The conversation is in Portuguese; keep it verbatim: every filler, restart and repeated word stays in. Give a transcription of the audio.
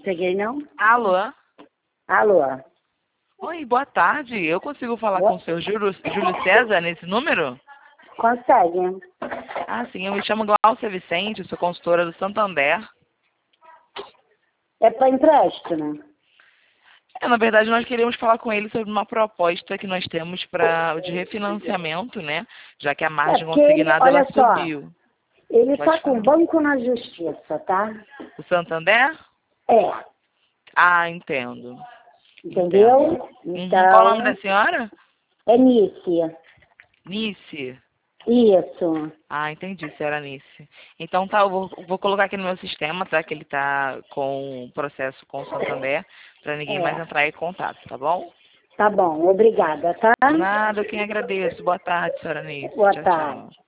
peguei, não? Alô? Alô? Oi, boa tarde. Eu consigo falar Boa- com o seu Júlio, Júlio César nesse número? Consegue? Ah, sim. Eu me chamo Glaucia Vicente, sou consultora do Santander. É para empréstimo? É, na verdade, nós queríamos falar com ele sobre uma proposta que nós temos pra, de refinanciamento, né? Já que a É margem porque ele, consignada ela olha só, subiu. ele Pode está com o falar. banco na justiça, tá? O Santander? É, Ah, entendo. Entendo. entendeu? Uhum. Qual o nome da Então, senhora? é Nice. Nice. Isso. Ah, entendi, senhora Nice. Então tá, eu vou, vou colocar aqui no meu sistema, tá? Que ele tá com o processo com o Santander, para ninguém mais É. entrar em contato, tá bom? Tá bom, obrigada, tá? Nada, eu quem agradeço. Boa tarde, senhora Nice. Boa Tchau, tarde. tchau.